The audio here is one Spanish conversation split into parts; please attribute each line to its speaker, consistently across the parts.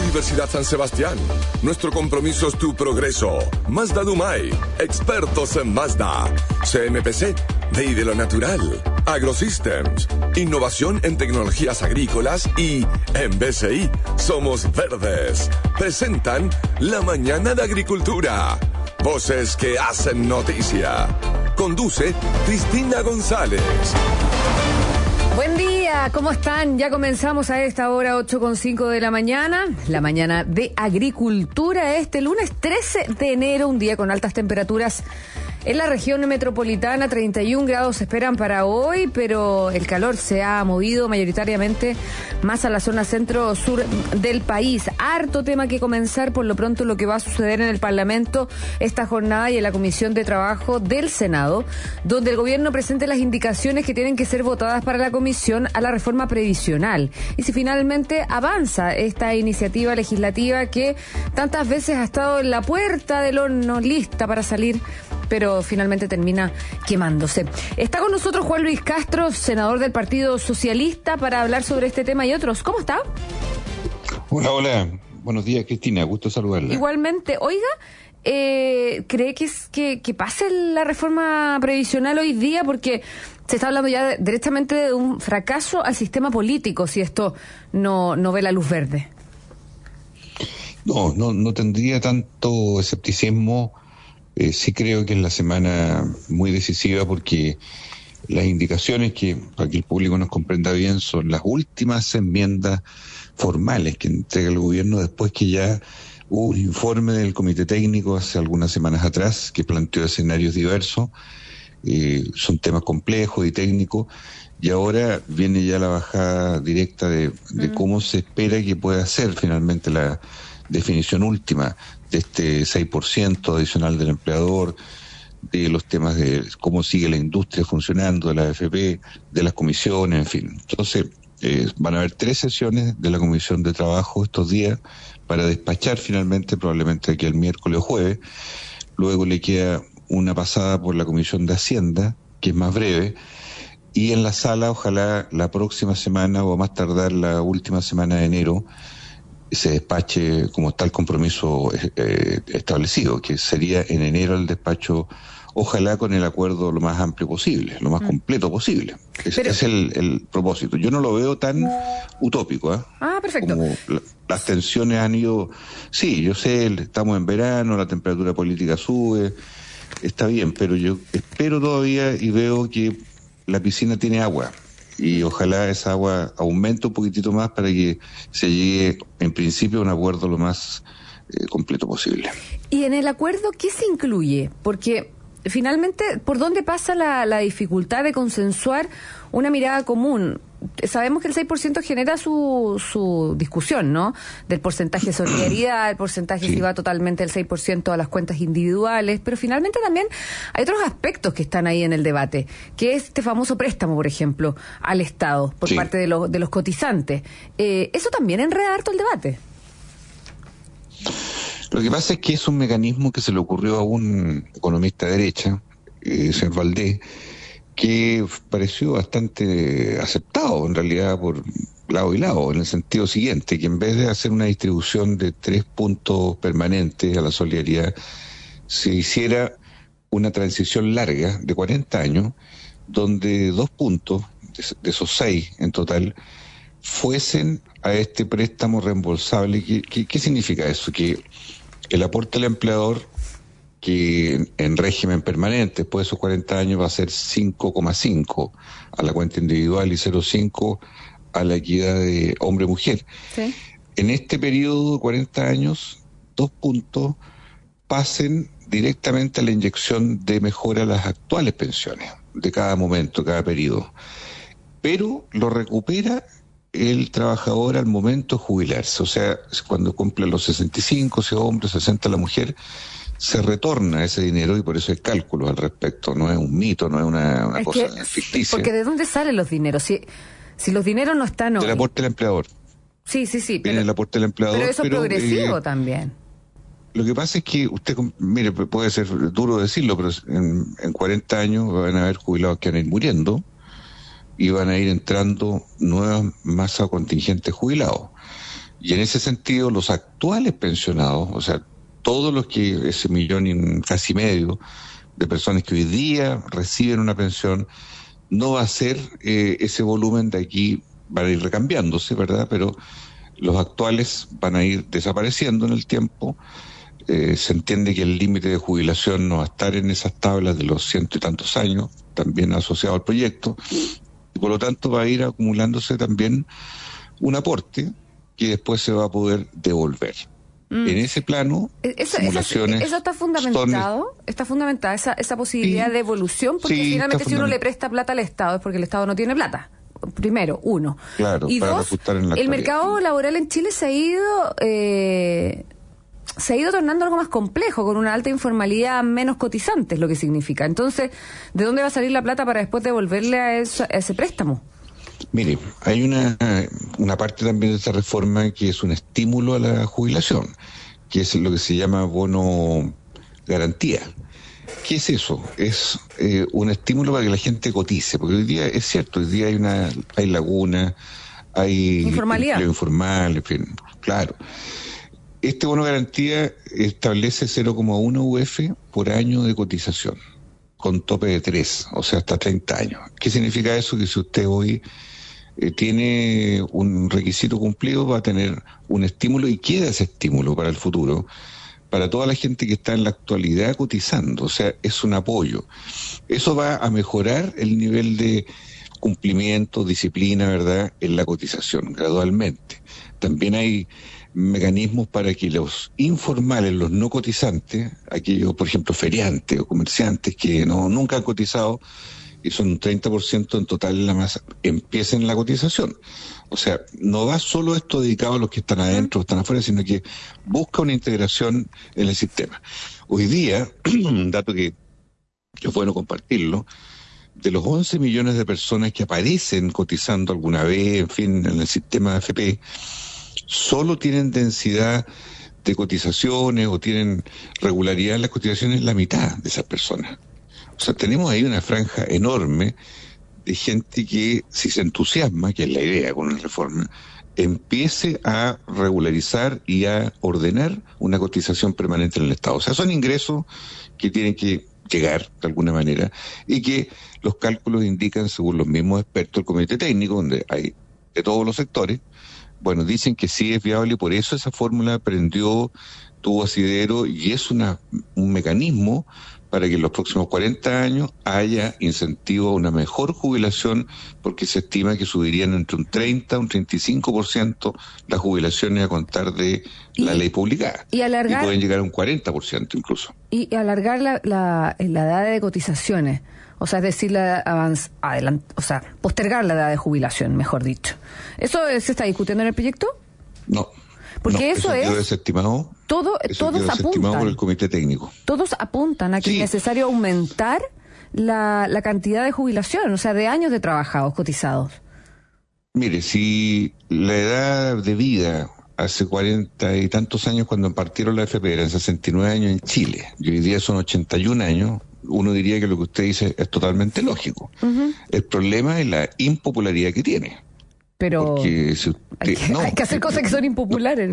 Speaker 1: Universidad San Sebastián. Nuestro compromiso es tu progreso. Mazda Dumay, expertos en Mazda. CMPC, de lo natural. AgroSystems, innovación en tecnologías agrícolas. Y en BCI, somos verdes. Presentan La Mañana de Agricultura. Voces que hacen noticia. Conduce Cristina González.
Speaker 2: Buen día, ¿cómo están? Ya comenzamos a esta hora, 8:05 de la mañana de Agricultura, este lunes 13 de enero, un día con altas temperaturas en la región metropolitana. 31 grados se esperan para hoy, pero el calor se ha movido mayoritariamente más a la zona centro-sur del país. Harto tema que comenzar, por lo pronto lo que va a suceder en el Parlamento esta jornada y en la Comisión de Trabajo del Senado, donde el gobierno presente las indicaciones que tienen que ser votadas para la comisión a la reforma previsional. Y si finalmente avanza esta iniciativa legislativa que tantas veces ha estado en la puerta del horno, lista para salir, pero finalmente termina quemándose. Está con nosotros Juan Luis Castro, senador del Partido Socialista, para hablar sobre este tema y otros. ¿Cómo está?
Speaker 3: Hola. Buenos días, Cristina. Gusto saludarla.
Speaker 2: Igualmente. Oiga, ¿cree que pase la reforma previsional hoy día? Porque se está hablando ya directamente de un fracaso al sistema político si esto no ve la luz verde.
Speaker 3: No tendría tanto escepticismo. Sí creo que es la semana muy decisiva porque las indicaciones que, para que el público nos comprenda bien, son las últimas enmiendas formales que entrega el gobierno después que ya hubo un informe del Comité Técnico hace algunas semanas atrás que planteó escenarios diversos. Son temas complejos y técnicos, y ahora viene ya la bajada directa de cómo se espera que pueda ser finalmente la definición última de este 6% adicional del empleador, de los temas de cómo sigue la industria funcionando, de la AFP, de las comisiones, en fin. Entonces, van a haber 3 sesiones de la Comisión de Trabajo estos días para despachar finalmente, probablemente aquí el miércoles o jueves. Luego le queda una pasada por la Comisión de Hacienda, que es más breve, y en la sala, ojalá la próxima semana o a más tardar la última semana de enero, se despache como está el compromiso establecido, que sería en enero el despacho, ojalá con el acuerdo lo más amplio posible, lo más completo posible. Ese es el propósito. Yo no lo veo tan utópico, ¿eh?
Speaker 2: Perfecto.
Speaker 3: Como las tensiones han ido. Sí, yo sé, estamos en verano, la temperatura política sube, está bien, pero yo espero todavía y veo que la piscina tiene agua. Y ojalá esa agua aumente un poquitito más para que se llegue, en principio, a un acuerdo lo más completo posible.
Speaker 2: ¿Y en el acuerdo qué se incluye? Porque finalmente, ¿por dónde pasa la dificultad de consensuar una mirada común? Sabemos que el 6% genera su discusión, ¿no? Del porcentaje de solidaridad, el porcentaje si va totalmente el 6% a las cuentas individuales, pero finalmente también hay otros aspectos que están ahí en el debate, que es este famoso préstamo, por ejemplo, al Estado, por parte de los cotizantes. Eso también enreda harto el debate.
Speaker 3: Lo que pasa es que es un mecanismo que se le ocurrió a un economista de derecha, señor Valdés, que pareció bastante aceptado en realidad por lado y lado, en el sentido siguiente, que en vez de hacer una distribución de 3 puntos permanentes a la solidaridad, se hiciera una transición larga de 40 años, donde 2 puntos, de esos 6 en total, fuesen a este préstamo reembolsable. ¿Qué significa eso? Que el aporte del empleador, que en régimen permanente después de esos 40 años va a ser 5,5 a la cuenta individual y 0,5 a la equidad de hombre-mujer.
Speaker 2: Sí.
Speaker 3: En este periodo de 40 años, 2 puntos pasen directamente a la inyección de mejora a las actuales pensiones de cada momento, cada periodo. Pero lo recupera el trabajador al momento de jubilarse, o sea, cuando cumple los 65, si es hombre, 60 la mujer, se retorna ese dinero, y por eso hay cálculos al respecto, no es un mito, no es una cosa ficticia.
Speaker 2: Porque ¿de dónde salen los dineros? Si los dineros no están hoy.
Speaker 3: Del aporte del empleador.
Speaker 2: Sí.
Speaker 3: Viene el aporte del empleador.
Speaker 2: Pero eso es progresivo también.
Speaker 3: Lo que pasa es que usted, mire, puede ser duro decirlo, pero en 40 años van a haber jubilados que van a ir muriendo y van a ir entrando nuevas masas contingentes jubilados. Y en ese sentido, los actuales pensionados, o sea, todos los que, ese 1,5 millones casi de personas que hoy día reciben una pensión, no va a ser ese volumen de aquí, van a ir recambiándose, ¿verdad? Pero los actuales van a ir desapareciendo en el tiempo. Se entiende que el límite de jubilación no va a estar en esas tablas de los 100 y tantos años, también asociado al proyecto, y por lo tanto va a ir acumulándose también un aporte que después se va a poder devolver. En ese plano, simulaciones...
Speaker 2: ¿Eso está fundamentado? ¿Está fundamentada esa posibilidad de evolución? Porque finalmente si uno le presta plata al Estado es porque el Estado no tiene plata. Primero, uno.
Speaker 3: Claro,
Speaker 2: y dos, el mercado laboral en Chile se ha ido tornando algo más complejo, con una alta informalidad, menos cotizantes, lo que significa. Entonces, ¿de dónde va a salir la plata para después devolverle a ese préstamo?
Speaker 3: Mire, hay una parte también de esta reforma que es un estímulo a la jubilación, que es lo que se llama bono garantía. ¿Qué es eso? Es un estímulo para que la gente cotice, porque hoy día es cierto, hoy día hay laguna, hay
Speaker 2: informalidad,
Speaker 3: empleo informal, en fin, claro. Este bono garantía establece 0,1 UF por año de cotización, con tope de 3, o sea, hasta 30 años. ¿Qué significa eso? Que si usted hoy tiene un requisito cumplido, va a tener un estímulo, y queda ese estímulo para el futuro, para toda la gente que está en la actualidad cotizando. O sea, es un apoyo. Eso va a mejorar el nivel de cumplimiento, disciplina, ¿verdad?, en la cotización, gradualmente. También hay mecanismos para que los informales, los no cotizantes, aquellos, por ejemplo, feriantes o comerciantes que nunca han cotizado, y son un 30% en total en la masa, empiecen la cotización. O sea, no va solo esto dedicado a los que están adentro o están afuera, sino que busca una integración en el sistema. Hoy día, un dato que es bueno compartirlo, de los 11 millones de personas que aparecen cotizando alguna vez, en fin, en el sistema de AFP, solo tienen densidad de cotizaciones o tienen regularidad en las cotizaciones la mitad de esas personas. O sea, tenemos ahí una franja enorme de gente que, si se entusiasma, que es la idea con la reforma, empiece a regularizar y a ordenar una cotización permanente en el Estado. O sea, son ingresos que tienen que llegar de alguna manera y que los cálculos indican, según los mismos expertos del comité técnico, donde hay de todos los sectores, bueno, dicen que sí es viable, y por eso esa fórmula tuvo asidero, y es un mecanismo para que en los próximos 40 años haya incentivo a una mejor jubilación, porque se estima que subirían entre un 30 a un 35% las jubilaciones a contar de la ley publicada. Y pueden llegar a un 40% incluso. Y
Speaker 2: alargar la edad de cotizaciones, o sea, es decir, postergar la edad de jubilación, mejor dicho. ¿Eso se está discutiendo en el proyecto?
Speaker 3: No.
Speaker 2: Porque eso
Speaker 3: quedó desestimado.
Speaker 2: Todos apuntan
Speaker 3: por el comité técnico.
Speaker 2: Todos apuntan a que es necesario aumentar la cantidad de jubilación, o sea, de años de trabajados, cotizados. Mire,
Speaker 3: si la edad de vida hace 40 y tantos años, cuando partieron la AFP, eran 69 años en Chile, y hoy día son 81 años, uno diría que lo que usted dice es totalmente lógico. Uh-huh. El problema es la impopularidad que tiene.
Speaker 2: Pero hay que hacer cosas que son impopulares.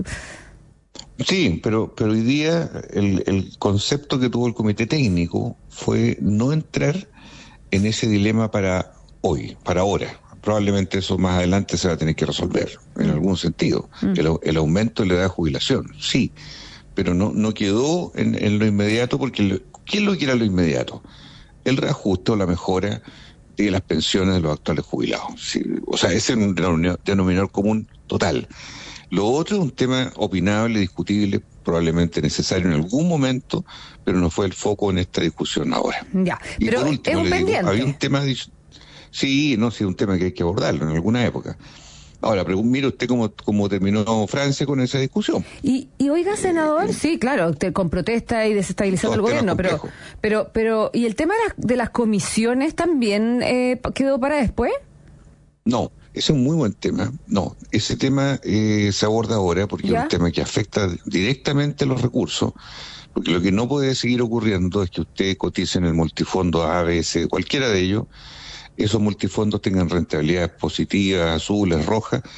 Speaker 3: Sí, pero hoy día el concepto que tuvo el comité técnico fue no entrar en ese dilema para ahora. Probablemente eso más adelante se va a tener que resolver, en algún sentido. El aumento de la edad de jubilación, sí, pero no quedó en lo inmediato, porque ¿quién lo quiere a lo inmediato? El reajuste o la mejora de las pensiones de los actuales jubilados. Sí, o sea, ese es un denominador común total. Lo otro es un tema opinable, discutible, probablemente necesario en algún momento, pero no fue el foco en esta discusión ahora.
Speaker 2: Ya, y pero por último, es un pendiente.
Speaker 3: Había un tema, sí, un tema que hay que abordarlo en alguna época. Ahora, mire usted cómo terminó Francia con esa discusión.
Speaker 2: Y oiga, senador, sí, claro, con protesta y desestabilizando el gobierno, pero ¿y el tema de las comisiones también quedó para después?
Speaker 3: No, ese es un muy buen tema. No, ese tema se aborda ahora porque es un tema que afecta directamente los recursos, porque lo que no puede seguir ocurriendo es que usted cotice en el multifondo A, B, C, cualquiera de ellos, esos multifondos tengan rentabilidades positivas, azules, rojas,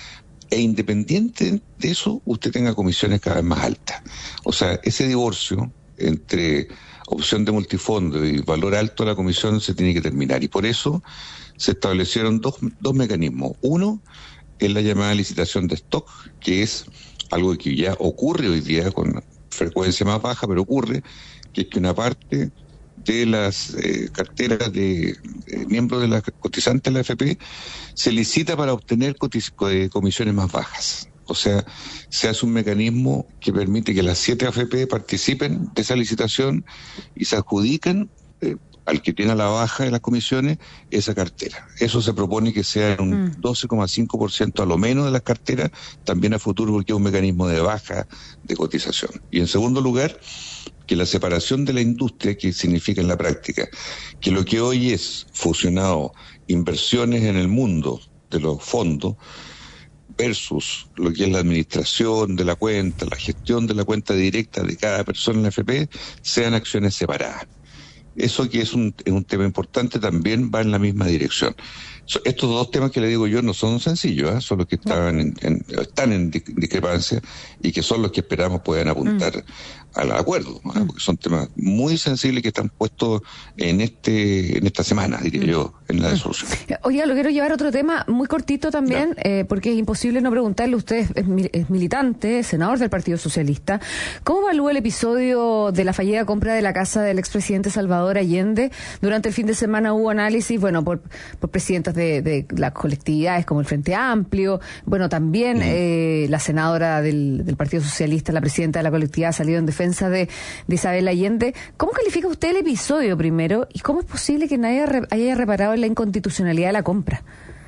Speaker 3: e independiente de eso, usted tenga comisiones cada vez más altas. O sea, ese divorcio entre opción de multifondo y valor alto de la comisión se tiene que terminar. Y por eso se establecieron dos mecanismos. Uno es la llamada licitación de stock, que es algo que ya ocurre hoy día con frecuencia más baja, pero ocurre, que es que una parte de las carteras de miembros de la cotizante de la AFP se licita para obtener comisiones más bajas. O sea, se hace un mecanismo que permite que las 7 AFP participen de esa licitación y se adjudican al que tiene a la baja de las comisiones esa cartera. Eso se propone que sea un 12,5% a lo menos de las carteras, también a futuro, porque es un mecanismo de baja de cotización. Y en segundo lugar, que la separación de la industria, que significa en la práctica que lo que hoy es fusionado inversiones en el mundo de los fondos versus lo que es la administración de la cuenta, la gestión de la cuenta directa de cada persona en la AFP, sean acciones separadas. Eso, que es un tema importante, también va en la misma dirección. Estos dos temas que le digo yo no son sencillos, son los que están en discrepancia y que son los que esperamos puedan apuntar al acuerdo, ¿no? Porque son temas muy sensibles que están puestos en esta semana, diría yo, en la resolución.
Speaker 2: Oiga, lo quiero llevar a otro tema muy cortito también, porque es imposible no preguntarle. Usted es militante, senador del Partido Socialista. ¿Cómo evalúa el episodio de la fallida compra de la casa del expresidente Salvador Allende? Durante el fin de semana hubo análisis, bueno, por presidentes de las colectividades como el Frente Amplio, bueno, también la senadora del Partido Socialista, la presidenta de la colectividad, ha salido en defensa de Isabel Allende. ¿Cómo califica usted el episodio primero y cómo es posible que nadie haya reparado en la inconstitucionalidad de la compra?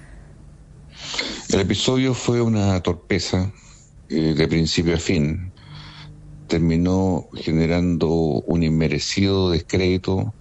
Speaker 3: El episodio fue una torpeza de principio a fin. Terminó generando un inmerecido descrédito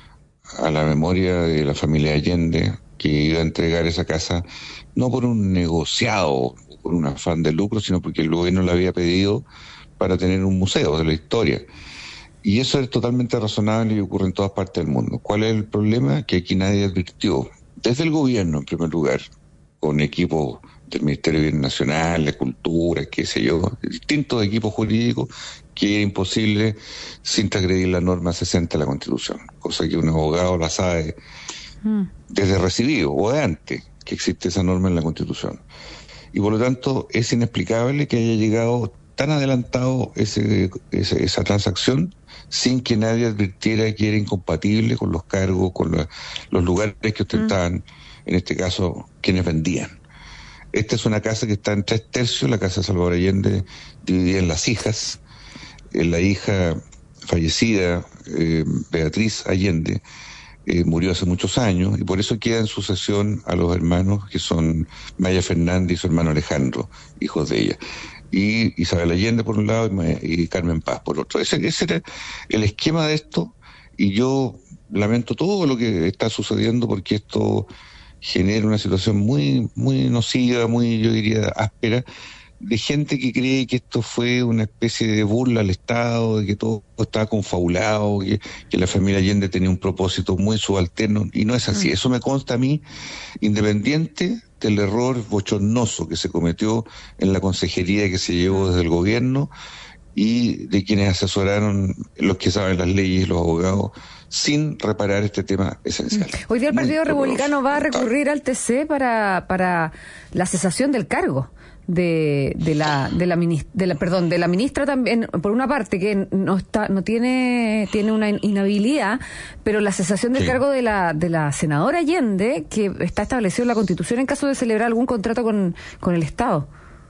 Speaker 3: a la memoria de la familia Allende, que iba a entregar esa casa no por un negociado o por un afán de lucro, sino porque el gobierno la había pedido para tener un museo de la historia. Y eso es totalmente razonable y ocurre en todas partes del mundo. ¿Cuál es el problema? Que aquí nadie advirtió, desde el gobierno en primer lugar, con equipos del Ministerio de Bienes Nacional, de Cultura, qué sé yo, distintos equipos jurídicos, que era imposible sin transgredir la norma 60 de la Constitución, cosa que un abogado la sabe desde recibido o de antes que existe esa norma en la Constitución. Y por lo tanto es inexplicable que haya llegado tan adelantado esa transacción sin que nadie advirtiera que era incompatible con los cargos, con los lugares que ostentaban, en este caso, quienes vendían. Esta es una casa que está en 3/3, la casa de Salvador Allende, dividida en las hijas. La hija fallecida, Beatriz Allende, murió hace muchos años y por eso queda en sucesión a los hermanos que son Maya Fernández y su hermano Alejandro, hijos de ella. Y Isabel Allende por un lado y Carmen Paz por otro. Ese era el esquema de esto, y yo lamento todo lo que está sucediendo porque esto genera una situación muy, muy nociva, muy, yo diría, áspera, de gente que cree que esto fue una especie de burla al Estado, de que todo estaba confabulado, que la familia Allende tenía un propósito muy subalterno, y no es así. Eso me consta a mí, independiente del error bochornoso que se cometió en la consejería que se llevó desde el gobierno y de quienes asesoraron los que saben las leyes y los abogados sin reparar este tema esencial.
Speaker 2: Hoy día el Partido Republicano va a recurrir al TC para la cesación del cargo de la ministra también, por una parte que tiene una inhabilidad, pero la cesación del cargo de la senadora Allende, que está establecido en la Constitución en caso de celebrar algún contrato con el Estado.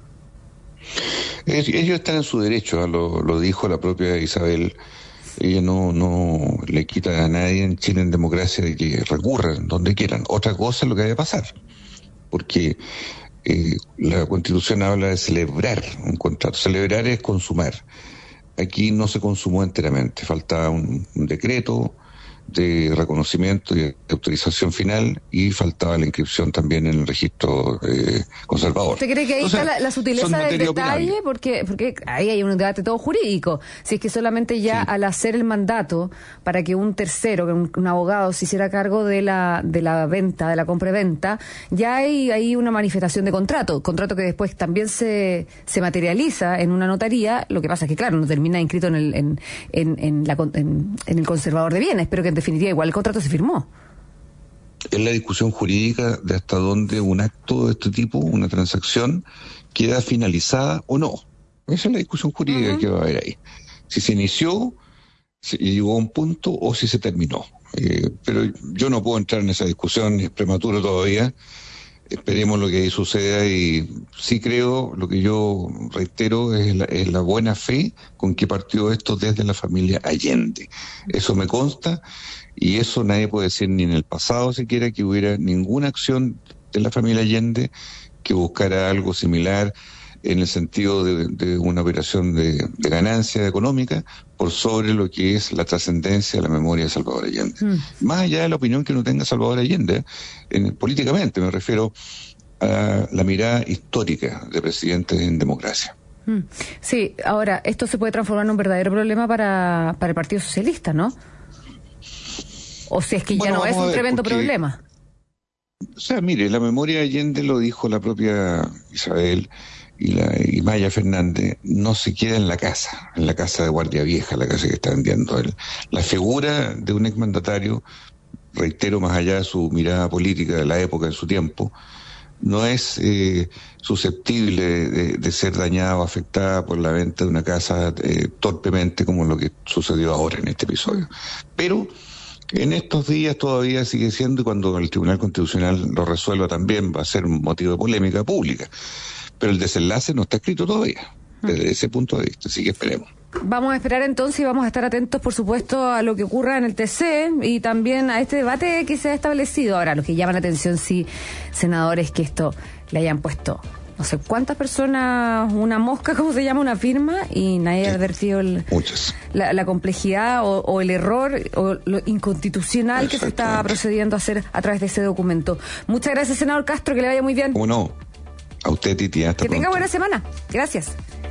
Speaker 3: Ellos están en su derecho, lo dijo la propia Isabel. Ella no le quita a nadie en Chile en democracia de que recurran donde quieran. Otra cosa es lo que debe pasar, porque la Constitución habla de celebrar un contrato. Celebrar es consumar. Aquí no se consumó enteramente. Faltaba un decreto de reconocimiento y de autorización final, y faltaba la inscripción también en el registro conservador.
Speaker 2: ¿Usted cree que ahí está la sutileza del detalle? Porque ahí hay un debate todo jurídico. Si es que solamente ya al hacer el mandato para que un tercero, que un abogado se hiciera cargo de la venta, de la compra-venta, ya hay ahí una manifestación de contrato que después también se materializa en una notaría. Lo que pasa es que, claro, no termina inscrito en el conservador de bienes, pero que en definitiva igual el contrato se firmó.
Speaker 3: Es la discusión jurídica de hasta dónde un acto de este tipo, una transacción, queda finalizada o no. Esa es la discusión jurídica que va a haber ahí. Si se inició, si llegó a un punto, o si se terminó. Pero yo no puedo entrar en esa discusión, es prematuro todavía. Esperemos lo que ahí suceda, y sí creo, lo que yo reitero, es la buena fe con que partió esto desde la familia Allende. Eso me consta, y eso nadie puede decir, ni en el pasado siquiera, que hubiera ninguna acción de la familia Allende que buscara algo similar en el sentido de una operación de ganancia económica por sobre lo que es la trascendencia de la memoria de Salvador Allende. Más allá de la opinión que uno tenga Salvador Allende, políticamente me refiero a la mirada histórica de presidentes en democracia.
Speaker 2: Sí, ahora, esto se puede transformar en un verdadero problema para el Partido Socialista, ¿no? O si es que ya no es un tremendo problema.
Speaker 3: O sea, mire, la memoria de Allende, lo dijo la propia Isabel y Maya Fernández, no se queda en la casa de Guardia Vieja, la casa que está vendiendo él. La figura de un exmandatario, reitero, más allá de su mirada política de la época, en su tiempo, no es susceptible de ser dañada o afectada por la venta de una casa torpemente, como lo que sucedió ahora en este episodio. Pero en estos días todavía sigue siendo, y cuando el Tribunal Constitucional lo resuelva también va a ser un motivo de polémica pública. Pero el desenlace no está escrito todavía, desde ese punto de vista, así que esperemos.
Speaker 2: Vamos a esperar entonces, y vamos a estar atentos, por supuesto, a lo que ocurra en el TC y también a este debate que se ha establecido. Ahora, lo que llama la atención, sí, senadores, que esto le hayan puesto no sé cuántas personas, una mosca, ¿cómo se llama? Una firma, y nadie ha advertido la complejidad o el error o lo inconstitucional que se está procediendo a hacer a través de ese documento. Muchas gracias, senador Castro, que le vaya muy bien.
Speaker 3: ¿Cómo no? A usted, Titi, hasta pronto. Que tenga
Speaker 2: buena semana. Gracias.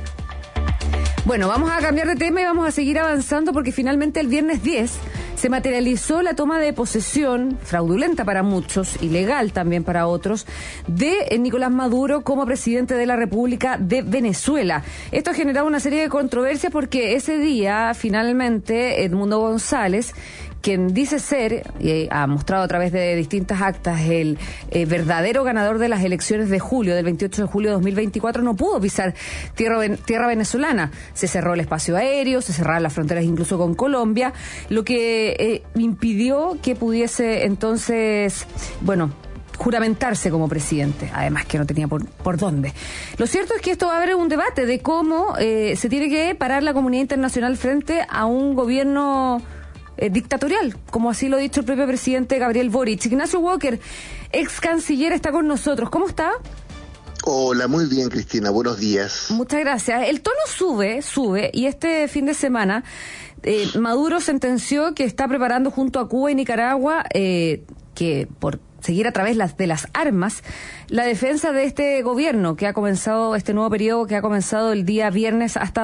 Speaker 2: Bueno, vamos a cambiar de tema y vamos a seguir avanzando, porque finalmente el viernes 10 se materializó la toma de posesión, fraudulenta para muchos, ilegal también para otros, de Nicolás Maduro como presidente de la República de Venezuela. Esto ha generado una serie de controversias, porque ese día, finalmente, Edmundo González, quien dice ser, y ha mostrado a través de distintas actas, el verdadero ganador de las elecciones de julio, del 28 de julio de 2024, no pudo pisar tierra venezolana. Se cerró el espacio aéreo, se cerraron las fronteras incluso con Colombia, lo que impidió que pudiese entonces, juramentarse como presidente, además que no tenía por dónde. Lo cierto es que esto va a haber un debate de cómo se tiene que parar la comunidad internacional frente a un gobierno dictatorial, como así lo ha dicho el propio presidente Gabriel Boric. Ignacio Walker, ex canciller, está con nosotros. ¿Cómo está?
Speaker 4: Hola, muy bien, Cristina, buenos días.
Speaker 2: Muchas gracias. El tono sube, y este fin de semana Maduro sentenció que está preparando junto a Cuba y Nicaragua que por seguir a través de las armas la defensa de este gobierno que ha comenzado, este nuevo periodo que ha comenzado el día viernes hasta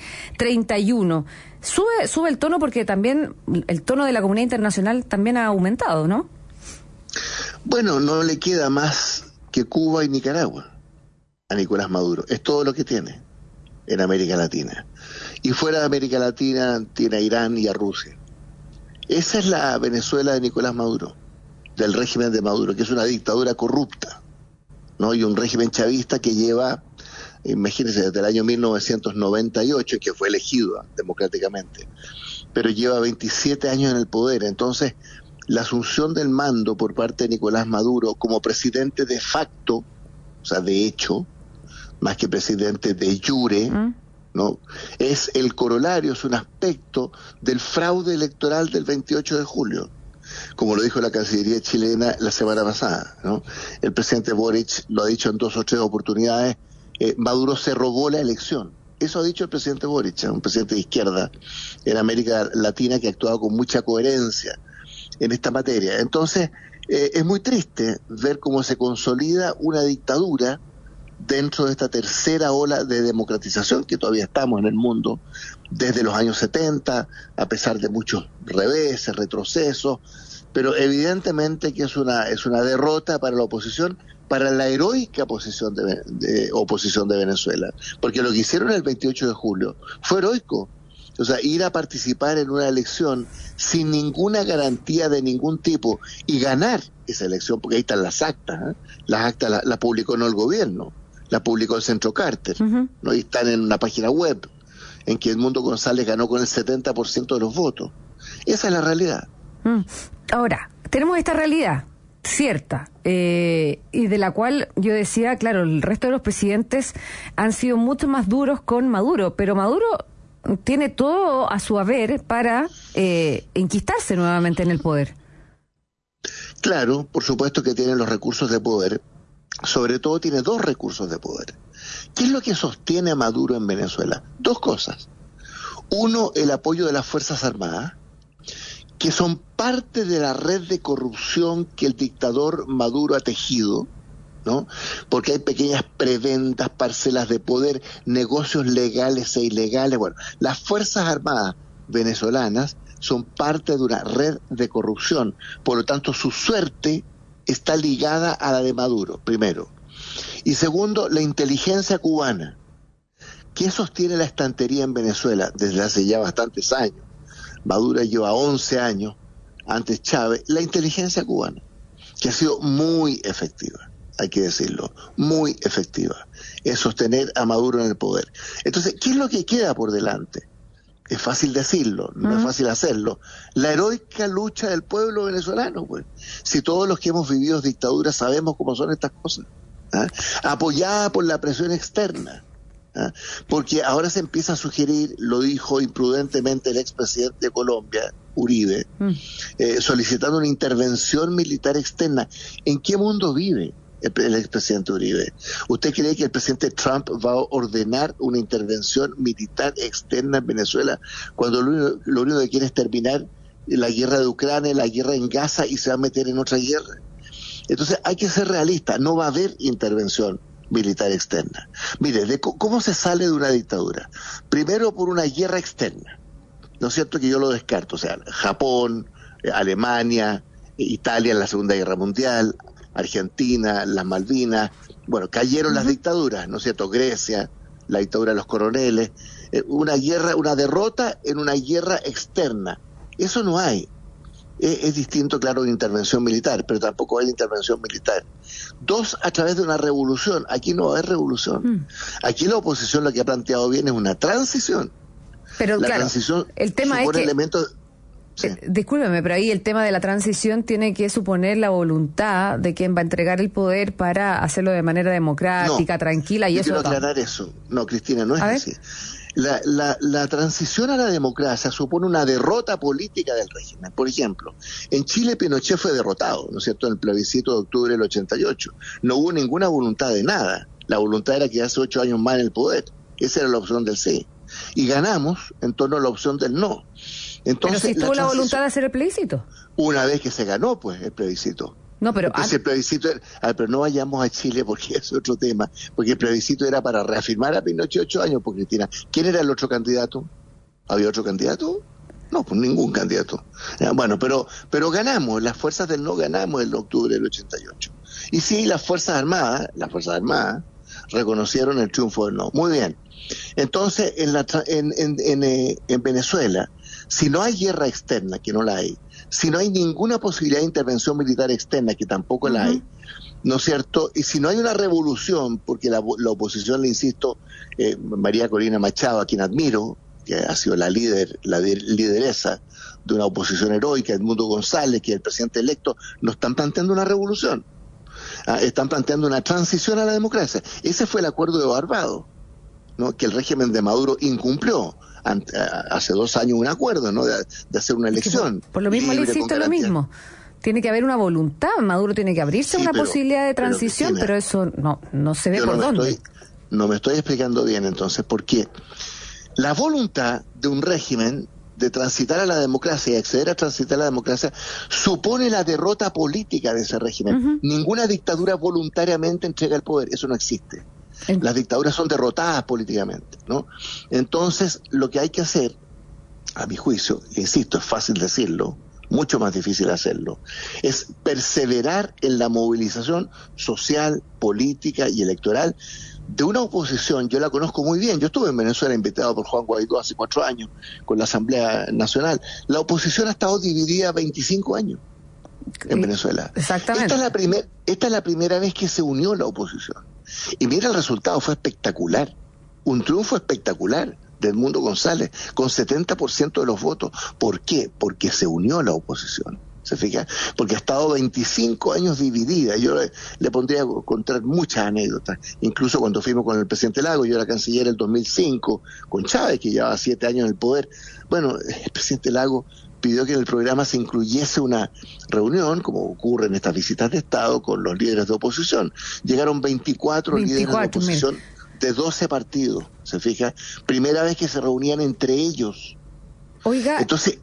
Speaker 2: 2031. Sube el tono, porque también el tono de la comunidad internacional también ha aumentado, ¿no?
Speaker 4: Bueno, no le queda más que Cuba y Nicaragua a Nicolás Maduro. Es todo lo que tiene en América Latina. Y fuera de América Latina tiene a Irán y a Rusia. Esa es la Venezuela de Nicolás Maduro, del régimen de Maduro, que es una dictadura corrupta, ¿no? Y un régimen chavista que lleva, imagínense, desde el año 1998, que fue elegido democráticamente, pero lleva 27 años en el poder. Entonces, la asunción del mando por parte de Nicolás Maduro como presidente de facto, o sea, de hecho, más que presidente de jure, ¿no? Es el corolario, es un aspecto del fraude electoral del 28 de julio. Como lo dijo la Cancillería chilena la semana pasada, ¿no? El presidente Boric lo ha dicho en 2 o 3 oportunidades, Maduro se robó la elección. Eso ha dicho el presidente Boric, un presidente de izquierda en América Latina que ha actuado con mucha coherencia en esta materia. Entonces, es muy triste ver cómo se consolida una dictadura dentro de esta tercera ola de democratización que todavía estamos en el mundo desde los años 70, a pesar de muchos reveses, retrocesos, pero evidentemente que es una derrota para la oposición, para la heroica oposición de Venezuela, porque lo que hicieron el 28 de julio fue heroico. O sea, ir a participar en una elección sin ninguna garantía de ningún tipo y ganar esa elección, porque ahí están las actas, ¿eh? Las actas las publicó no el gobierno, las publicó el Centro Carter, ¿no? Y están en una página web en que Edmundo González ganó con el 70% de los votos. Esa es la realidad.
Speaker 2: Ahora, tenemos esta realidad cierta, y de la cual yo decía, claro, el resto de los presidentes han sido mucho más duros con Maduro, pero Maduro tiene todo a su haber para enquistarse nuevamente en el poder.
Speaker 4: Claro, por supuesto que tiene los recursos de poder. Sobre todo tiene dos recursos de poder. ¿Qué es lo que sostiene a Maduro en Venezuela? Dos cosas. Uno, el apoyo de las Fuerzas Armadas, que son parte de la red de corrupción que el dictador Maduro ha tejido, ¿no? Porque hay pequeñas preventas, parcelas de poder, negocios legales e ilegales. Bueno, las Fuerzas Armadas venezolanas son parte de una red de corrupción, por lo tanto su suerte está ligada a la de Maduro, primero. Y segundo, la inteligencia cubana. ¿Qué sostiene la estantería en Venezuela desde hace ya bastantes años? Maduro lleva 11 años, antes Chávez, la inteligencia cubana, que ha sido muy efectiva, hay que decirlo, muy efectiva, es sostener a Maduro en el poder. Entonces, ¿qué es lo que queda por delante? Es fácil decirlo, no es fácil hacerlo. La heroica lucha del pueblo venezolano, pues. Si todos los que hemos vivido dictaduras sabemos cómo son estas cosas, ¿ah? Apoyada por la presión externa, ¿ah? Porque ahora se empieza a sugerir, lo dijo imprudentemente el expresidente de Colombia, Uribe, solicitando una intervención militar externa. ¿En qué mundo vive el expresidente Uribe? ¿Usted cree que el presidente Trump va a ordenar una intervención militar externa en Venezuela cuando lo único que quiere es terminar la guerra de Ucrania, la guerra en Gaza, y se va a meter en otra guerra? Entonces hay que ser realista, no va a haber intervención militar externa. Mire, ¿cómo se sale de una dictadura? Primero por una guerra externa, ¿no es cierto? Que yo lo descarto, o sea, Japón, Alemania, Italia en la Segunda Guerra Mundial, Argentina, las Malvinas, bueno, cayeron las dictaduras, ¿no es cierto? Grecia, la dictadura de los coroneles, una guerra, una derrota en una guerra externa. Eso no hay. Es distinto, claro, de intervención militar, pero tampoco hay intervención militar. Dos, a través de una revolución. Aquí no va a haber revolución. Aquí la oposición lo que ha planteado bien es una transición.
Speaker 2: Pero
Speaker 4: la
Speaker 2: claro,
Speaker 4: transición
Speaker 2: el tema es que...
Speaker 4: elementos... Sí.
Speaker 2: Discúlpeme, pero ahí el tema de la transición tiene que suponer la voluntad de quien va a entregar el poder para hacerlo de manera democrática, tranquila, y
Speaker 4: yo
Speaker 2: eso...
Speaker 4: Quiero aclarar eso. No, Cristina, no es así. La transición a la democracia supone una derrota política del régimen. Por ejemplo, en Chile Pinochet fue derrotado, ¿no es cierto?, en el plebiscito de octubre del 88. No hubo ninguna voluntad de nada. La voluntad era quedarse 8 años más en el poder. Esa era la opción del sí. Y ganamos en torno a la opción del no. Entonces,
Speaker 2: pero si tuvo la voluntad de hacer el plebiscito.
Speaker 4: Una vez que se ganó, pues, el plebiscito.
Speaker 2: No, pero...
Speaker 4: Entonces, el plebiscito... pero no vayamos a Chile porque es otro tema. Porque el plebiscito era para reafirmar a Pinochet 8 años, por Cristina. ¿Quién era el otro candidato? ¿Había otro candidato? No, pues ningún candidato. Bueno, pero ganamos. Las fuerzas del no ganamos en octubre del 88. Y sí, las Fuerzas Armadas reconocieron el triunfo del no. Muy bien. Entonces, en Venezuela, si no hay guerra externa, que no la hay, si no hay ninguna posibilidad de intervención militar externa, que tampoco la hay, ¿no es cierto? Y si no hay una revolución, porque la oposición, le insisto, María Corina Machado, a quien admiro, que ha sido la lideresa de una oposición heroica, Edmundo González, que es el presidente electo, no están planteando una revolución. Están planteando una transición a la democracia. Ese fue el acuerdo de Barbados, ¿no?, que el régimen de Maduro incumplió hace 2 años, un acuerdo, ¿no?, de hacer una elección.
Speaker 2: Por lo mismo le insisto lo mismo. Tiene que haber una voluntad. Maduro tiene que abrirse a una posibilidad de transición, pero eso no se ve por dónde.
Speaker 4: No me estoy explicando bien, entonces, porque la voluntad de un régimen de transitar a la democracia y acceder a transitar a la democracia supone la derrota política de ese régimen. Uh-huh. Ninguna dictadura voluntariamente entrega el poder, eso no existe. Las dictaduras son derrotadas políticamente, ¿no? Entonces, lo que hay que hacer, a mi juicio, insisto, es fácil decirlo, mucho más difícil hacerlo, es perseverar en la movilización social, política y electoral de una oposición. Yo la conozco muy bien, yo estuve en Venezuela invitado por Juan Guaidó hace 4 años con la Asamblea Nacional. La oposición ha estado dividida 25 años en Venezuela.
Speaker 2: Exactamente.
Speaker 4: Esta es la primera vez que se unió la oposición. Y mira, el resultado fue espectacular, un triunfo espectacular de Edmundo González, con 70% de los votos. ¿Por qué? Porque se unió la oposición. ¿Se fija? Porque ha estado 25 años dividida. Yo le pondría a contar muchas anécdotas. Incluso cuando fuimos con el presidente Lagos, yo era canciller en el 2005, con Chávez, que llevaba 7 años en el poder. Bueno, el presidente Lagos pidió que en el programa se incluyese una reunión, como ocurre en estas visitas de Estado, con los líderes de oposición. Llegaron 24 líderes de oposición de 12 partidos, ¿se fija? Primera vez que se reunían entre ellos.
Speaker 2: Oiga,
Speaker 4: entonces,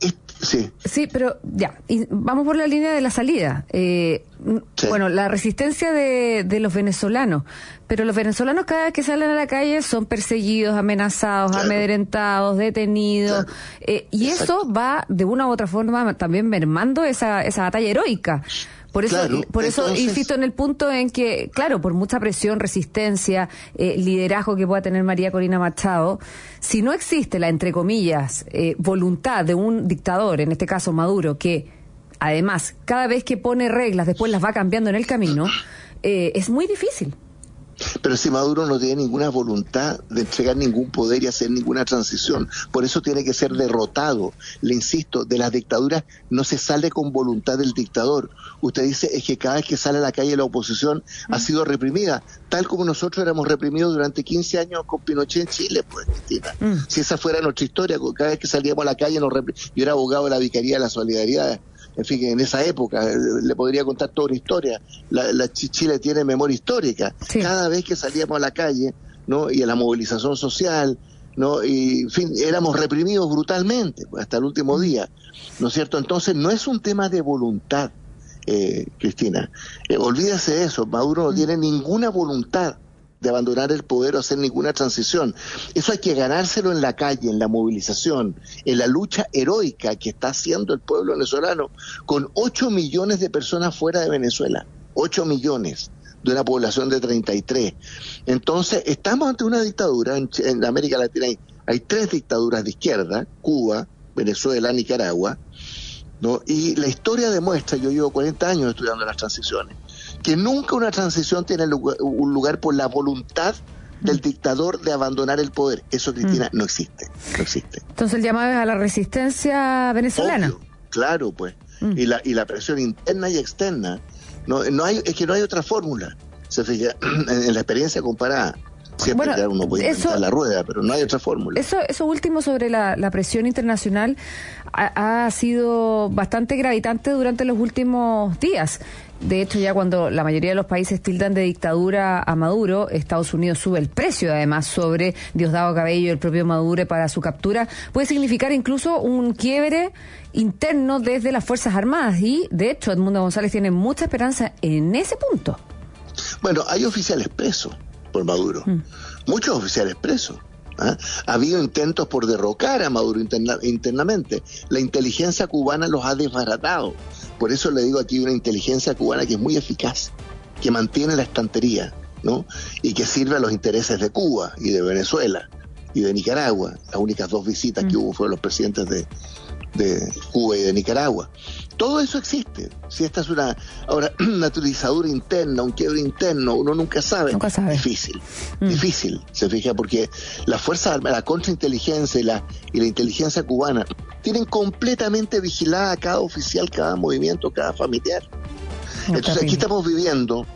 Speaker 2: sí, pero ya, y vamos por la línea de la salida. Sí. Bueno, la resistencia de los venezolanos, pero los venezolanos cada vez que salen a la calle son perseguidos, amenazados, claro, amedrentados, detenidos, claro. Y eso va de una u otra forma también mermando esa batalla heroica. Por eso, claro, entonces, insisto en el punto en que, claro, por mucha presión, resistencia, liderazgo que pueda tener María Corina Machado, si no existe la, entre comillas, voluntad de un dictador, en este caso Maduro, que además cada vez que pone reglas después las va cambiando en el camino, es muy difícil.
Speaker 4: Pero si Maduro no tiene ninguna voluntad de entregar ningún poder y hacer ninguna transición, por eso tiene que ser derrotado. Le insisto, de las dictaduras no se sale con voluntad del dictador. Usted dice, es que cada vez que sale a la calle la oposición ha sido reprimida, tal como nosotros éramos reprimidos durante 15 años con Pinochet en Chile, pues, Cristina. Si esa fuera nuestra historia, cada vez que salíamos a la calle yo era abogado de la Vicaría de la Solidaridad. En fin, en esa época le podría contar toda una historia. Chile tiene memoria histórica. Sí. Cada vez que salíamos a la calle, ¿no? Y a la movilización social, ¿no? Y, en fin, éramos reprimidos brutalmente, pues, hasta el último día, ¿no es cierto? Entonces, no es un tema de voluntad, Cristina. Olvídese de eso. Maduro no tiene ninguna voluntad de abandonar el poder o hacer ninguna transición. Eso hay que ganárselo en la calle, en la movilización, en la lucha heroica que está haciendo el pueblo venezolano, con 8 millones de personas fuera de Venezuela, 8 millones de una población de 33. Entonces, estamos ante una dictadura. En América Latina hay 3 dictaduras de izquierda: Cuba, Venezuela, Nicaragua, ¿no? Y la historia demuestra, yo llevo 40 años estudiando las transiciones, que nunca una transición tiene un lugar por la voluntad del dictador de abandonar el poder. Eso, Cristina, no existe.
Speaker 2: Entonces el llamado es a la resistencia venezolana.
Speaker 4: Obvio, claro, pues. Y la presión interna y externa. Es que no hay otra fórmula. Se fija, en la experiencia comparada. Siempre, claro, uno puede inventar la rueda, pero no hay otra fórmula.
Speaker 2: Eso último sobre la presión internacional ha sido bastante gravitante durante los últimos días. De hecho, ya cuando la mayoría de los países tildan de dictadura a Maduro, Estados Unidos sube el precio, además, sobre Diosdado Cabello y el propio Maduro para su captura. Puede significar incluso un quiebre interno desde las Fuerzas Armadas. Y, de hecho, Edmundo González tiene mucha esperanza en ese punto.
Speaker 4: Bueno, hay oficiales presos por Maduro. Muchos oficiales presos. Ha habido intentos por derrocar a Maduro internamente. La inteligencia cubana los ha desbaratado. Por eso le digo aquí, una inteligencia cubana que es muy eficaz, que mantiene la estantería, ¿no? Y que sirve a los intereses de Cuba y de Venezuela y de Nicaragua. Las únicas 2 visitas que hubo fueron los presidentes de Cuba y de Nicaragua. Todo eso existe. Si esta es una naturalizadura interna, un quiebre interno, uno nunca sabe. Difícil, se fija, porque las fuerzas armadas, la contrainteligencia y la inteligencia cubana tienen completamente vigilada a cada oficial, cada movimiento, cada familiar. Entonces aquí estamos viviendo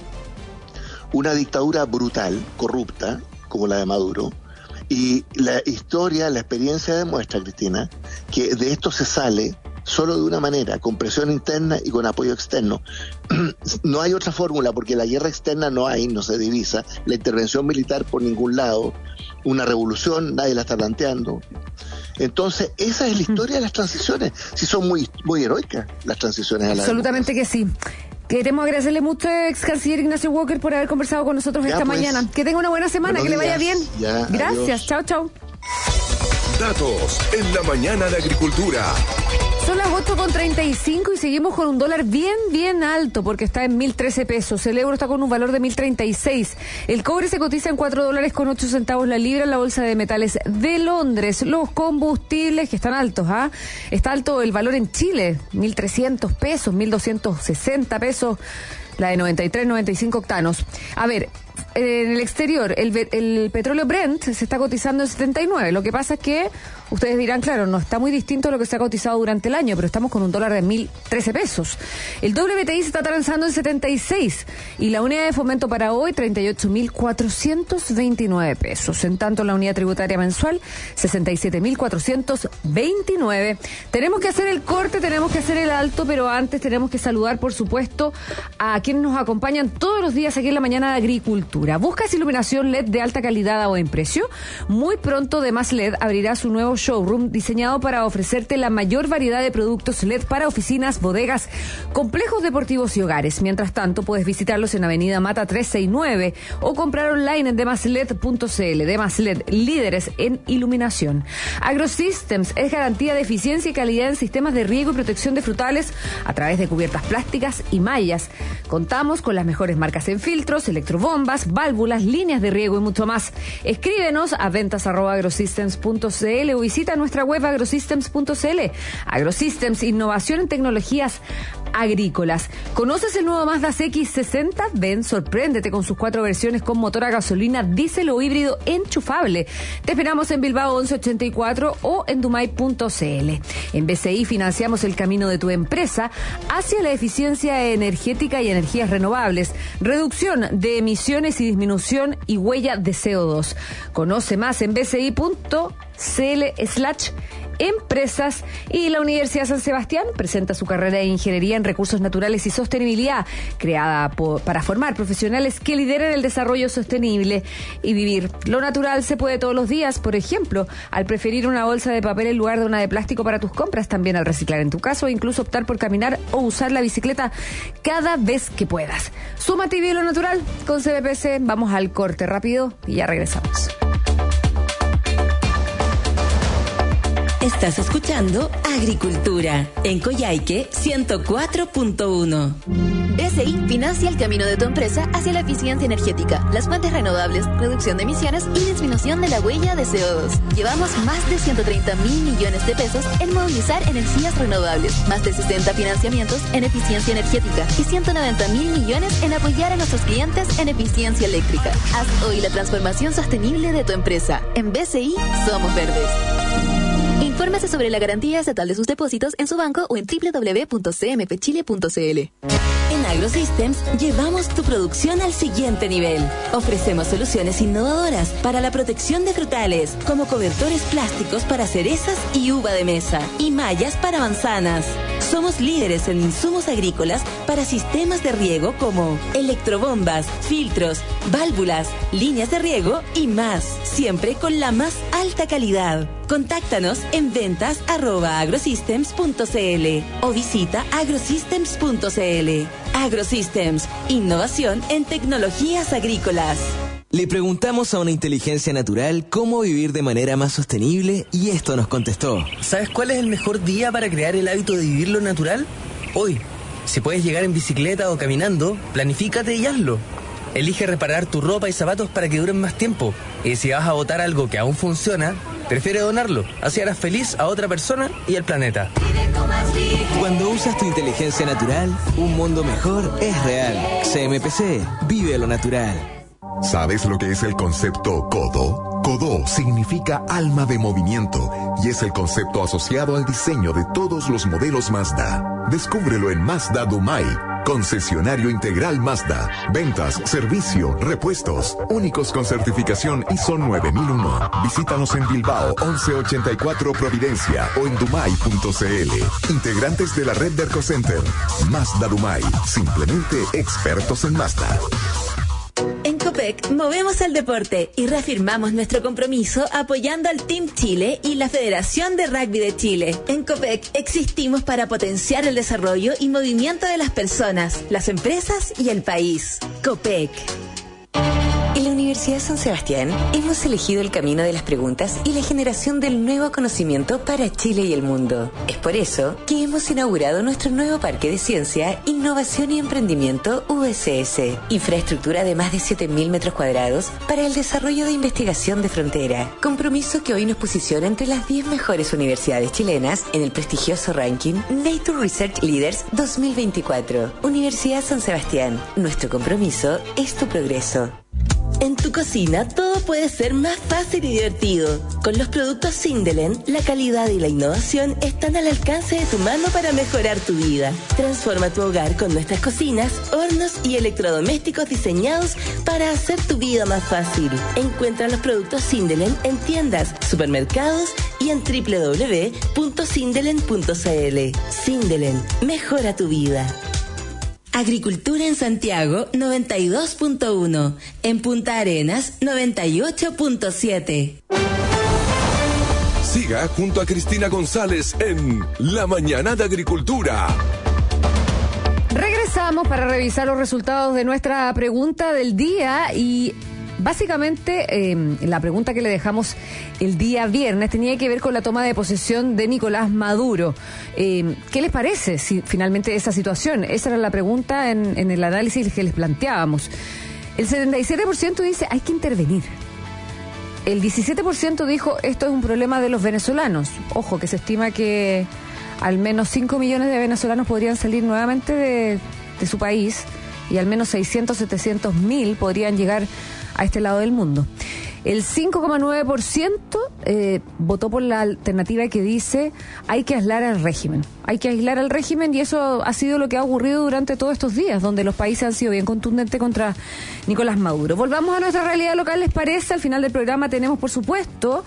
Speaker 4: una dictadura brutal, corrupta, como la de Maduro, y la historia, la experiencia demuestra, Cristina, que de esto se sale solo de una manera, con presión interna y con apoyo externo. No hay otra fórmula, porque la guerra externa no se divisa, la intervención militar por ningún lado, una revolución nadie la está planteando. Entonces, esa es la historia de las transiciones. Sí, son muy, muy heroicas las transiciones a la
Speaker 2: absolutamente democracia. Que sí. Queremos agradecerle mucho a ex canciller Ignacio Walker por haber conversado con nosotros esta mañana. Que tenga una buena semana, que le vaya bien. Gracias, chao, chao.
Speaker 1: Datos en la mañana de Agricultura.
Speaker 2: Son las 8:35 y seguimos con un dólar bien alto porque está en 1.013 pesos. El euro está con un valor de 1.036. El cobre se cotiza en $4.08 la libra en la bolsa de metales de Londres. Los combustibles que están altos, Está alto el valor en Chile, 1.300 pesos, 1.260 pesos, la de 93, 95 octanos. A ver, en el exterior, el petróleo Brent se está cotizando en 79. Lo que pasa es que ustedes dirán, claro, no está muy distinto a lo que se ha cotizado durante el año, pero estamos con un dólar de 1.013 pesos. El WTI se está transando en 76 y la unidad de fomento para hoy 38.429 pesos. En tanto, la unidad tributaria mensual 67.429. Tenemos que hacer el corte, tenemos que hacer el alto, pero antes tenemos que saludar, por supuesto, a quienes nos acompañan todos los días aquí en la mañana de Agricultura. ¿Buscas iluminación LED de alta calidad a buen precio? Muy pronto Demás LED abrirá su nuevo showroom diseñado para ofrecerte la mayor variedad de productos LED para oficinas, bodegas, complejos deportivos y hogares. Mientras tanto, puedes visitarlos en Avenida Mata 369 o comprar online en demasled.cl. Demás LED, líderes en iluminación. AgroSystems es garantía de eficiencia y calidad en sistemas de riego y protección de frutales a través de cubiertas plásticas y mallas. Contamos con las mejores marcas en filtros, electrobombas, válvulas, líneas de riego y mucho más. Escríbenos a ventas@agrosystems.cl o visita nuestra web agrosystems.cl. AgroSystems, innovación en tecnologías agrícolas. ¿Conoces el nuevo Mazda CX-60? Ven, sorpréndete con sus 4 versiones con motor a gasolina, diésel o híbrido enchufable. Te esperamos en Bilbao 1184 o en dumay.cl. En BCI financiamos el camino de tu empresa hacia la eficiencia energética y energías renovables, reducción de emisiones y disminución y huella de CO2. Conoce más en bci.cl/empresas. Y la Universidad San Sebastián presenta su carrera de Ingeniería en Recursos Naturales y Sostenibilidad, creada para formar profesionales que lideren el desarrollo sostenible y vivir. Lo natural se puede todos los días, por ejemplo, al preferir una bolsa de papel en lugar de una de plástico para tus compras, también al reciclar en tu caso, o incluso optar por caminar o usar la bicicleta cada vez que puedas. Súmate y vive lo natural con CBPC. Vamos al corte rápido y ya regresamos.
Speaker 5: Estás escuchando Agricultura en Coyhaique 104.1.
Speaker 6: BCI financia el camino de tu empresa hacia la eficiencia energética, las fuentes renovables, reducción de emisiones y disminución de la huella de CO2. Llevamos más de 130.000 millones de pesos en movilizar energías renovables, más de 60 financiamientos en eficiencia energética y 190.000 millones en apoyar a nuestros clientes en eficiencia eléctrica. Haz hoy la transformación sostenible de tu empresa. En BCI somos verdes. Infórmese sobre la garantía estatal de sus depósitos en su banco o en www.cmpchile.cl.
Speaker 5: En AgroSystems llevamos tu producción al siguiente nivel. Ofrecemos soluciones innovadoras para la protección de frutales, como cobertores plásticos para cerezas y uva de mesa, y mallas para manzanas. Somos líderes en insumos agrícolas para sistemas de riego como electrobombas, filtros, válvulas, líneas de riego y más, siempre con la más alta calidad. Contáctanos en ventas@agrosystems.cl o visita agrosystems.cl. AgroSystems, innovación en tecnologías agrícolas.
Speaker 7: Le preguntamos a una inteligencia natural cómo vivir de manera más sostenible y esto nos contestó.
Speaker 8: ¿Sabes cuál es el mejor día para crear el hábito de vivir lo natural? Hoy. Si puedes llegar en bicicleta o caminando, planifícate y hazlo. Elige reparar tu ropa y zapatos para que duren más tiempo. Y si vas a botar algo que aún funciona, prefiere donarlo. Así harás feliz a otra persona y al planeta.
Speaker 7: Cuando usas tu inteligencia natural, un mundo mejor es real. CMPC, vive lo natural.
Speaker 1: ¿Sabes lo que es el concepto CODO? CODO significa alma de movimiento y es el concepto asociado al diseño de todos los modelos Mazda. Descúbrelo en Mazda Dumay, Concesionario Integral Mazda. Ventas, servicio, repuestos. Únicos con certificación ISO 9001. Visítanos en Bilbao 1184 Providencia o en dumay.cl. Integrantes de la red de Ercocenter. Mazda Dumay. Simplemente expertos en Mazda.
Speaker 5: En Copec movemos el deporte y reafirmamos nuestro compromiso apoyando al Team Chile y la Federación de Rugby de Chile. En Copec existimos para potenciar el desarrollo y movimiento de las personas, las empresas y el país. Copec. En la Universidad de San Sebastián hemos elegido el camino de las preguntas y la generación del nuevo conocimiento para Chile y el mundo. Es por eso que hemos inaugurado nuestro nuevo Parque de Ciencia, Innovación y Emprendimiento USS. Infraestructura de más de 7.000 metros cuadrados para el desarrollo de investigación de frontera. Compromiso que hoy nos posiciona entre las 10 mejores universidades chilenas en el prestigioso ranking Nature Research Leaders 2024. Universidad San Sebastián. Nuestro compromiso es tu progreso. En tu cocina todo puede ser más fácil y divertido. Con los productos Sindelen, la calidad y la innovación están al alcance de tu mano para mejorar tu vida. Transforma tu hogar con nuestras cocinas, hornos y electrodomésticos diseñados para hacer tu vida más fácil. Encuentra los productos Sindelen en tiendas, supermercados y en www.sindelen.cl. Sindelen, mejora tu vida. Agricultura en Santiago 92.1, en Punta Arenas 98.7.
Speaker 1: Siga junto a Cristina González en La Mañana de Agricultura.
Speaker 2: Regresamos para revisar los resultados de nuestra pregunta del día y básicamente la pregunta que le dejamos el día viernes tenía que ver con la toma de posesión de Nicolás Maduro. ¿Qué les parece si finalmente esa situación? Esa era la pregunta en el análisis que les planteábamos. El 77% dice hay que intervenir. El 17% dijo esto es un problema de los venezolanos. Ojo, que se estima que al menos 5 millones de venezolanos podrían salir nuevamente de su país y al menos 600-700 podrían llegar a este lado del mundo. El 5,9% votó por la alternativa que dice hay que aislar al régimen. Hay que aislar al régimen y eso ha sido lo que ha ocurrido durante todos estos días, donde los países han sido bien contundentes contra Nicolás Maduro. Volvamos a nuestra realidad local, ¿les parece? Al final del programa tenemos, por supuesto,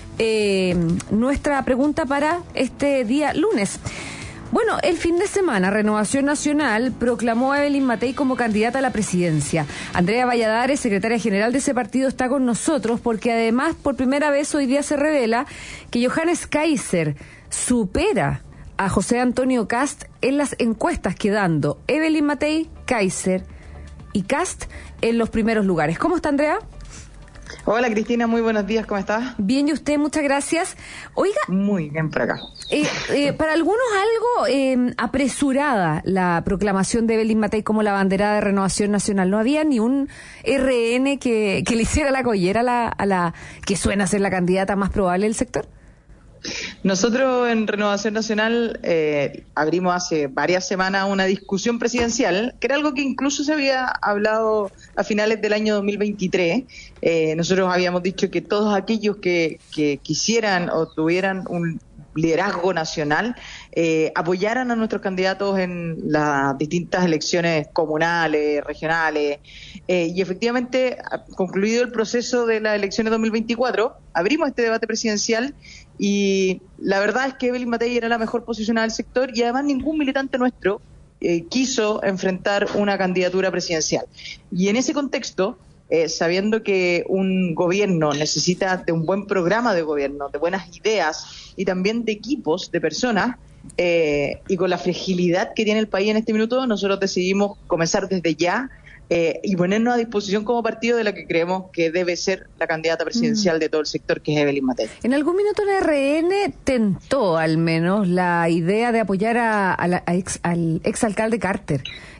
Speaker 2: nuestra pregunta para este día lunes. Bueno, el fin de semana, Renovación Nacional proclamó a Evelyn Matei como candidata a la presidencia. Andrea Valladares, secretaria general de ese partido, está con nosotros porque además, por primera vez hoy día se revela que Johannes Kaiser supera a José Antonio Kast en las encuestas, quedando Evelyn Matei, Kaiser y Kast en los primeros lugares. ¿Cómo está, Andrea?
Speaker 9: Hola Cristina, muy buenos días, ¿cómo estás?
Speaker 2: Bien, y usted, muchas gracias. Oiga,
Speaker 9: muy bien por acá.
Speaker 2: Para algunos algo apresurada la proclamación de Evelyn Matei como la abanderada de Renovación Nacional. No había ni un RN que le hiciera la collera a la que suena ser la candidata más probable del sector.
Speaker 9: Nosotros en Renovación Nacional abrimos hace varias semanas una discusión presidencial, que era algo que incluso se había hablado a finales del año 2023. Nosotros habíamos dicho que todos aquellos que quisieran o tuvieran un liderazgo nacional apoyaran a nuestros candidatos en las distintas elecciones comunales, regionales, y efectivamente, concluido el proceso de las elecciones 2024, abrimos este debate presidencial y la verdad es que Evelyn Matei era la mejor posicionada del sector y además ningún militante nuestro quiso enfrentar una candidatura presidencial. Y en ese contexto, sabiendo que un gobierno necesita de un buen programa de gobierno, de buenas ideas y también de equipos, de personas, y con la fragilidad que tiene el país en este minuto, nosotros decidimos comenzar desde ya y ponernos a disposición como partido de la que creemos que debe ser la candidata presidencial de todo el sector, que es Evelyn Matei.
Speaker 2: En algún minuto el RN tentó al menos la idea de apoyar al exalcalde Carter.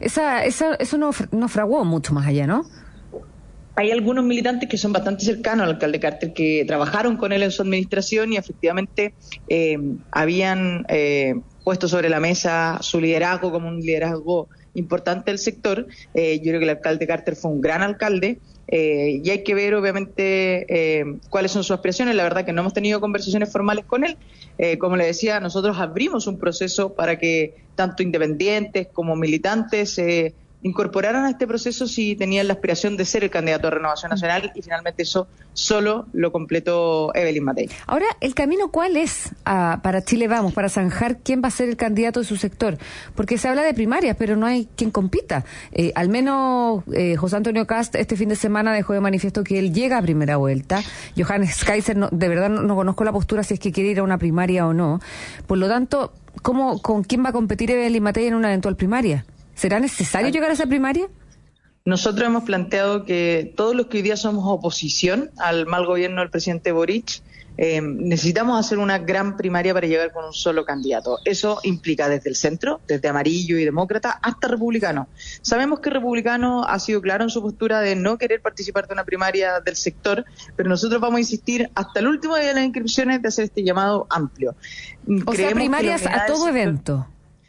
Speaker 2: Eso no fraguó mucho más allá, ¿no?
Speaker 9: Hay algunos militantes que son bastante cercanos al alcalde Carter, que trabajaron con él en su administración y efectivamente habían puesto sobre la mesa su liderazgo como un liderazgo importante del sector. Yo creo que el alcalde Carter fue un gran alcalde. Y hay que ver obviamente cuáles son sus aspiraciones. La verdad que no hemos tenido conversaciones formales con él. Como le decía, nosotros abrimos un proceso para que tanto independientes como militantes se incorporaran a este proceso si tenían la aspiración de ser el candidato a Renovación Nacional, y finalmente eso solo lo completó Evelyn Matei.
Speaker 2: Ahora, ¿el camino cuál es para Chile Vamos, para zanjar quién va a ser el candidato de su sector? Porque se habla de primarias, pero no hay quien compita. Al menos José Antonio Kast este fin de semana dejó de manifiesto que él llega a primera vuelta. Johannes Kaiser, de verdad no conozco la postura si es que quiere ir a una primaria o no. Por lo tanto, ¿con quién va a competir Evelyn Matei en una eventual primaria? ¿Será necesario llegar a esa primaria?
Speaker 9: Nosotros hemos planteado que todos los que hoy día somos oposición al mal gobierno del presidente Boric, necesitamos hacer una gran primaria para llegar con un solo candidato. Eso implica desde el centro, desde amarillo y demócrata, hasta republicano. Sabemos que republicano ha sido claro en su postura de no querer participar de una primaria del sector, pero nosotros vamos a insistir hasta el último día de las inscripciones de hacer este llamado amplio.
Speaker 2: O sea, primarias a todo evento.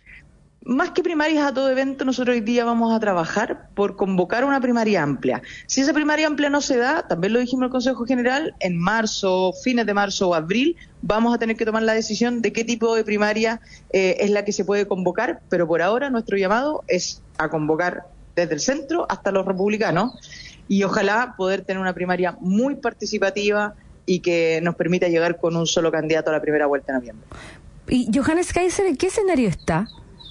Speaker 9: Más que primarias a todo evento, nosotros hoy día vamos a trabajar por convocar una primaria amplia. Si esa primaria amplia no se da, también lo dijimos en el Consejo General, en marzo, fines de marzo o abril, vamos a tener que tomar la decisión de qué tipo de primaria es la que se puede convocar, pero por ahora nuestro llamado es a convocar desde el centro hasta los republicanos, y ojalá poder tener una primaria muy participativa y que nos permita llegar con un solo candidato a la primera vuelta en noviembre.
Speaker 2: ¿Y Johannes Kaiser en qué escenario está?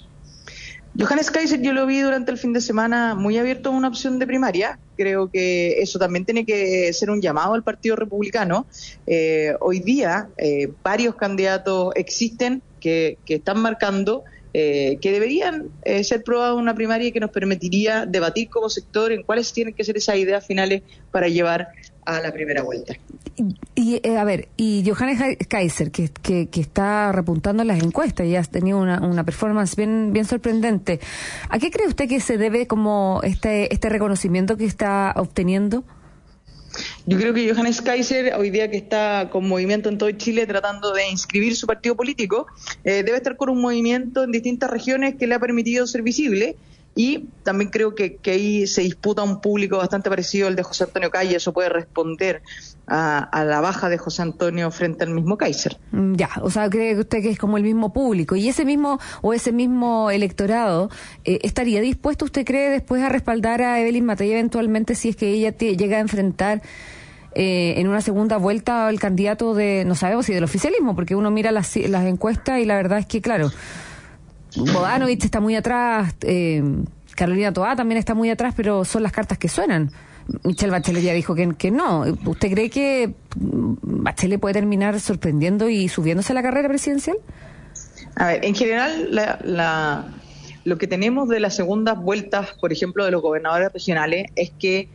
Speaker 9: Johannes Kaiser yo lo vi durante el fin de semana muy abierto a una opción de primaria. Creo que eso también tiene que ser un llamado al Partido Republicano. Hoy día varios candidatos existen que están marcando que deberían ser probados en una primaria que nos permitiría debatir como sector en cuáles tienen que ser esas ideas finales para llevar a la primera vuelta. Y
Speaker 2: Johannes Kaiser, que está repuntando en las encuestas y ha tenido una performance bien sorprendente. ¿A qué cree usted que se debe como este reconocimiento que está obteniendo?
Speaker 9: Yo creo que Johannes Kaiser, hoy día que está con movimiento en todo Chile tratando de inscribir su partido político, debe estar con un movimiento en distintas regiones que le ha permitido ser visible. Y también creo que ahí se disputa un público bastante parecido al de José Antonio Calle. Eso puede responder a la baja de José Antonio frente al mismo Kaiser.
Speaker 2: Ya, o sea, ¿cree usted que es como el mismo público? ¿Y ese mismo electorado estaría dispuesto, usted cree, después a respaldar a Evelyn Matei eventualmente si es que ella llega a enfrentar en una segunda vuelta al candidato no sabemos si del oficialismo, porque uno mira las encuestas y la verdad es que, claro, Bodanovich está muy atrás, Carolina Toá también está muy atrás, pero son las cartas que suenan. Michelle Bachelet ya dijo que no. ¿Usted cree que Bachelet puede terminar sorprendiendo y subiéndose a la carrera presidencial?
Speaker 9: A ver, en general lo que tenemos de las segundas vueltas, por ejemplo, de los gobernadores regionales, es que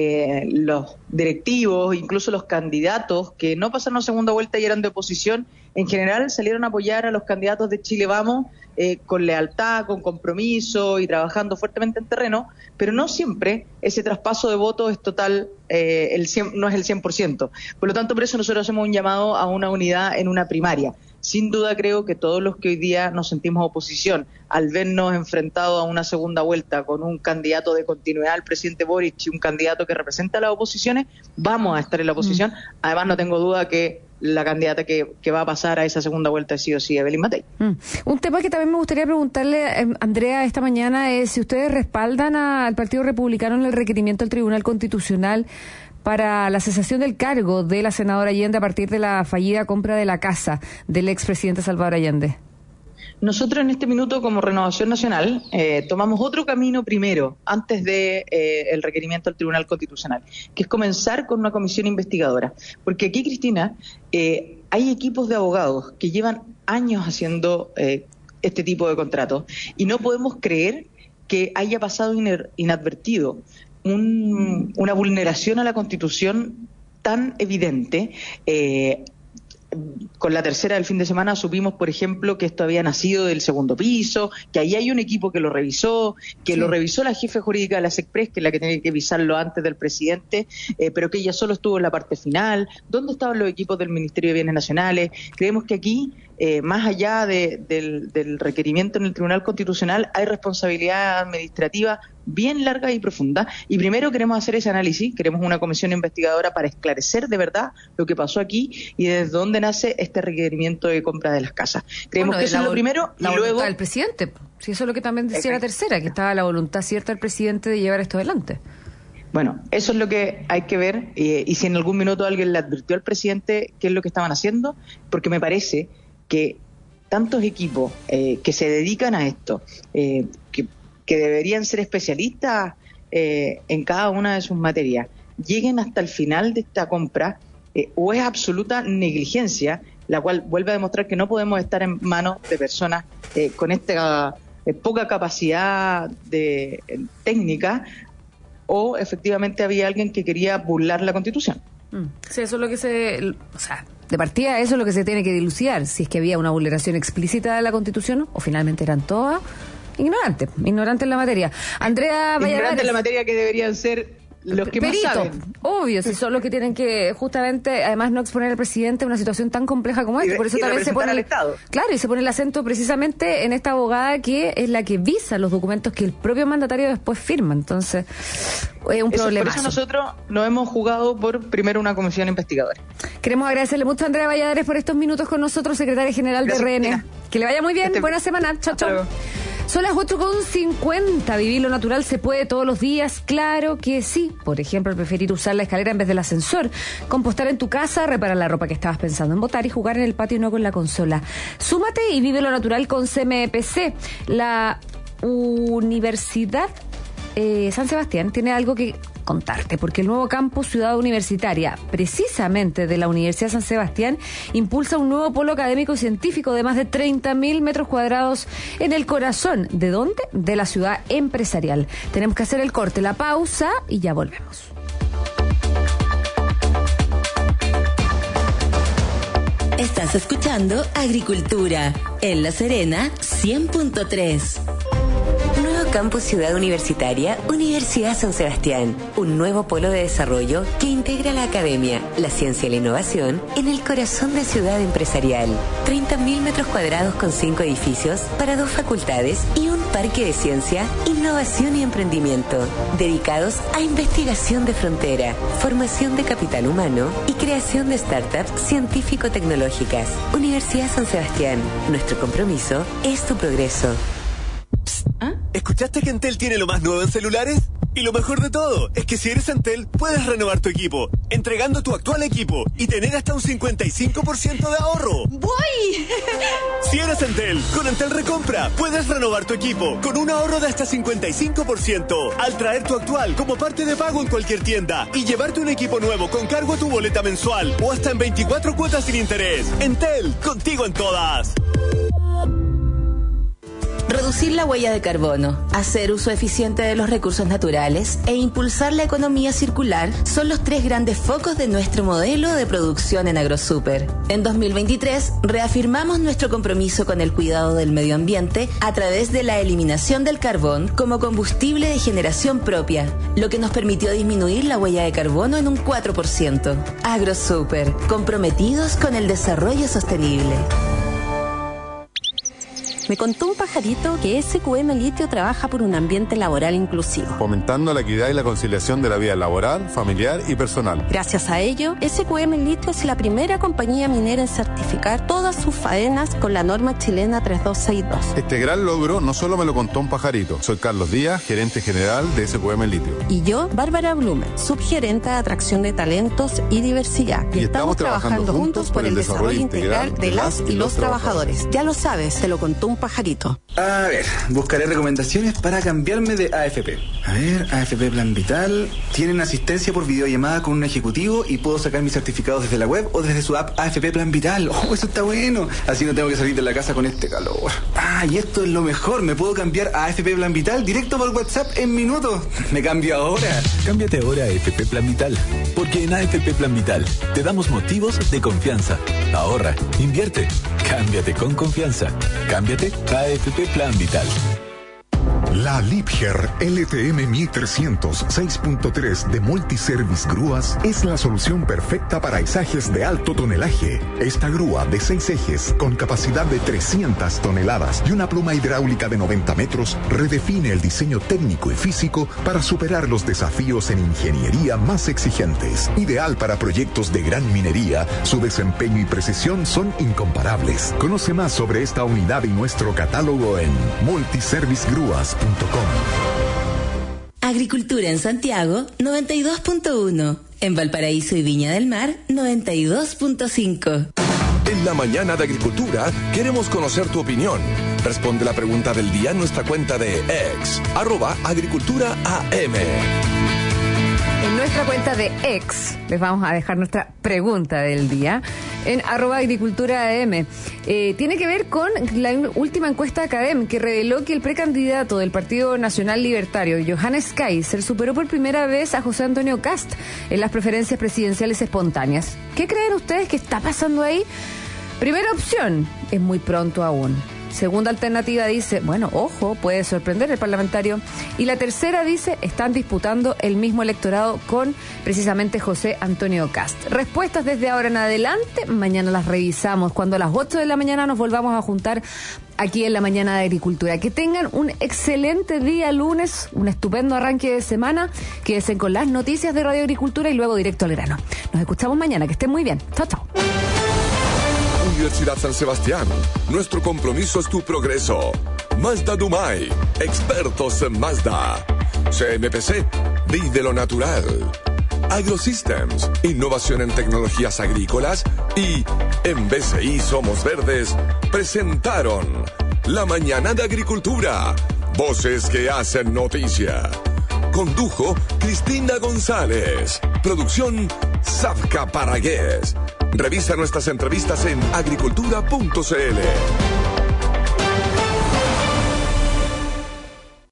Speaker 9: los directivos, incluso los candidatos que no pasaron a segunda vuelta y eran de oposición, en general salieron a apoyar a los candidatos de Chile Vamos con lealtad, con compromiso y trabajando fuertemente en terreno, pero no siempre ese traspaso de votos es total, no es el 100%. Por lo tanto, por eso nosotros hacemos un llamado a una unidad en una primaria. Sin duda creo que todos los que hoy día nos sentimos oposición, al vernos enfrentados a una segunda vuelta con un candidato de continuidad al presidente Boric y un candidato que representa a las oposiciones, vamos a estar en la oposición. Además, no tengo duda que la candidata que va a pasar a esa segunda vuelta es sí o sí Evelyn Matei.
Speaker 2: Un tema que también me gustaría preguntarle, Andrea, esta mañana es si ustedes respaldan al Partido Republicano en el requerimiento del Tribunal Constitucional para la cesación del cargo de la senadora Allende a partir de la fallida compra de la casa del expresidente Salvador Allende.
Speaker 9: Nosotros en este minuto, como Renovación Nacional, tomamos otro camino primero, antes de el requerimiento al Tribunal Constitucional, que es comenzar con una comisión investigadora. Porque aquí, Cristina, hay equipos de abogados que llevan años haciendo este tipo de contratos y no podemos creer que haya pasado inadvertido una vulneración a la Constitución tan evidente. con la tercera del fin de semana supimos, por ejemplo, que esto había nacido del segundo piso, que ahí hay un equipo que lo revisó, lo revisó la jefe jurídica de la SECPRES, que es la que tiene que revisarlo antes del presidente, pero que ella solo estuvo en la parte final. ¿Dónde estaban los equipos del Ministerio de Bienes Nacionales? Creemos que aquí, más allá del requerimiento en el Tribunal Constitucional, hay responsabilidad administrativa bien larga y profunda. Y primero queremos hacer ese análisis, queremos una comisión investigadora para esclarecer de verdad lo que pasó aquí y desde dónde nace este requerimiento de compra de las casas. Creemos que eso es lo primero.
Speaker 2: La voluntad del presidente. Si eso es lo que también decía la tercera, que estaba la voluntad cierta del presidente de llevar esto adelante.
Speaker 9: Bueno, eso es lo que hay que ver, y si en algún minuto alguien le advirtió al presidente qué es lo que estaban haciendo, porque me parece que tantos equipos que se dedican a esto, que deberían ser especialistas en cada una de sus materias, lleguen hasta el final de esta compra, o es absoluta negligencia, la cual vuelve a demostrar que no podemos estar en manos de personas con esta poca capacidad técnica, o efectivamente había alguien que quería burlar la Constitución.
Speaker 2: Sí, eso es lo que de partida eso es lo que se tiene que dilucidar, si es que había una vulneración explícita de la Constitución o finalmente eran todas ignorantes en la materia. Andrea Valladares.
Speaker 9: Ignorantes en la materia, que deberían ser los que
Speaker 2: peritos,
Speaker 9: más saben.
Speaker 2: Obvio, si son los que tienen que justamente, además, no exponer al presidente a una situación tan compleja como esta. Por eso también se pone y se pone el acento precisamente en esta abogada que es la que visa los documentos que el propio mandatario después firma. Entonces, es un problema.
Speaker 9: Por eso nosotros nos hemos jugado por primero una comisión investigadora.
Speaker 2: Queremos agradecerle mucho a Andrea Valladares por estos minutos con nosotros, secretaria general de RN. Que le vaya muy bien, buena semana. Chao, chao. Son las 8:50. Vivir lo natural se puede todos los días, claro que sí. Por ejemplo, preferir usar la escalera en vez del ascensor, compostar en tu casa, reparar la ropa que estabas pensando en botar y jugar en el patio y no con la consola. Súmate y vive lo natural con CMPC. La Universidad San Sebastián tiene algo que contarte, porque el nuevo campus Ciudad Universitaria, precisamente de la Universidad San Sebastián, impulsa un nuevo polo académico y científico de más de 30.000 metros cuadrados en el corazón. ¿De dónde? De la ciudad empresarial. Tenemos que hacer el corte, la pausa y ya volvemos.
Speaker 5: Estás escuchando Agricultura en La Serena 100.3. Nuevo Campus Ciudad Universitaria, Universidad San Sebastián. Un nuevo polo de desarrollo que integra la academia, la ciencia y la innovación en el corazón de Ciudad Empresarial. 30.000 metros cuadrados con 5 edificios para 2 facultades y un parque de ciencia, innovación y emprendimiento, dedicados a investigación de frontera, formación de capital humano y creación de startups científico-tecnológicas. Universidad San Sebastián. Nuestro compromiso es tu progreso.
Speaker 10: ¿Escuchaste que Entel tiene lo más nuevo en celulares? Y lo mejor de todo es que si eres Entel, puedes renovar tu equipo, entregando tu actual equipo y tener hasta un 55% de ahorro.
Speaker 11: ¡Voy!
Speaker 10: Si eres Entel, con Entel Recompra, puedes renovar tu equipo con un ahorro de hasta 55% al traer tu actual como parte de pago en cualquier tienda y llevarte un equipo nuevo con cargo a tu boleta mensual o hasta en 24 cuotas sin interés. Entel, contigo en todas.
Speaker 5: Reducir la huella de carbono, hacer uso eficiente de los recursos naturales e impulsar la economía circular son los 3 grandes focos de nuestro modelo de producción en AgroSuper. En 2023 reafirmamos nuestro compromiso con el cuidado del medio ambiente a través de la eliminación del carbón como combustible de generación propia, lo que nos permitió disminuir la huella de carbono en un 4%. AgroSuper, comprometidos con el desarrollo sostenible.
Speaker 12: Me contó un pajarito que SQM Litio trabaja por un ambiente laboral inclusivo,
Speaker 13: fomentando la equidad y la conciliación de la vida laboral, familiar y personal.
Speaker 12: Gracias a ello, SQM Litio es la primera compañía minera en certificar todas sus faenas con la norma chilena 3262.
Speaker 13: Este gran logro no solo me lo contó un pajarito. Soy Carlos Díaz, gerente general de SQM Litio.
Speaker 12: Y yo, Bárbara Blumen, subgerente de atracción de talentos y diversidad. Y estamos trabajando juntos por el desarrollo integral de las y los trabajadores. Ya lo sabes, te lo contó un pajarito.
Speaker 14: A ver, buscaré recomendaciones para cambiarme de AFP. A ver, AFP Plan Vital. Tienen asistencia por videollamada con un ejecutivo y puedo sacar mis certificados desde la web o desde su app AFP Plan Vital. Oh, eso está bueno. Así no tengo que salir de la casa con este calor. Ah, y esto es lo mejor. Me puedo cambiar a AFP Plan Vital directo por WhatsApp en minutos. Me cambio ahora.
Speaker 15: Cámbiate ahora a AFP Plan Vital.
Speaker 11: Porque en AFP Plan Vital te damos motivos de confianza. Ahorra, invierte, cámbiate con confianza. Cámbiate a AFP Plan Vital.
Speaker 15: La Liebherr LTM 1300 6.3 de Multiservice Grúas es la solución perfecta para izajes de alto tonelaje. Esta grúa de 6 ejes con capacidad de 300 toneladas y una pluma hidráulica de 90 metros redefine el diseño técnico y físico para superar los desafíos en ingeniería más exigentes. Ideal para proyectos de gran minería, su desempeño y precisión son incomparables. Conoce más sobre esta unidad y nuestro catálogo en multiservicegrúas.com.
Speaker 5: Agricultura en Santiago, 92.1. En Valparaíso y Viña del Mar, 92.5.
Speaker 1: En la mañana de Agricultura queremos conocer tu opinión. Responde la pregunta del día en nuestra cuenta de X, @agriculturaam.
Speaker 2: En nuestra cuenta de X les vamos a dejar nuestra pregunta del día en @agriculturaam. Tiene que ver con la última encuesta de Academ, que reveló que el precandidato del Partido Nacional Libertario, Johannes Kaiser, superó por primera vez a José Antonio Kast en las preferencias presidenciales espontáneas. ¿Qué creen ustedes que está pasando ahí? Primera opción, es muy pronto aún. Segunda alternativa dice, bueno, ojo, puede sorprender el parlamentario. Y la tercera dice, están disputando el mismo electorado con precisamente José Antonio Kast. Respuestas desde ahora en adelante, mañana las revisamos. Cuando a las 8 de la mañana nos volvamos a juntar aquí en la mañana de Agricultura. Que tengan un excelente día lunes, un estupendo arranque de semana. Quédense con las noticias de Radio Agricultura y luego directo al grano. Nos escuchamos mañana, que estén muy bien. Chao, chao.
Speaker 1: Universidad San Sebastián, nuestro compromiso es tu progreso. Mazda Dumay, expertos en Mazda. CMPC, vive lo natural. AgroSystems, innovación en tecnologías agrícolas. Y en BCI Somos Verdes, presentaron La Mañana de Agricultura. Voces que hacen noticia. Condujo Cristina González. Producción Safka Paragués. Revisa nuestras entrevistas en agricultura.cl.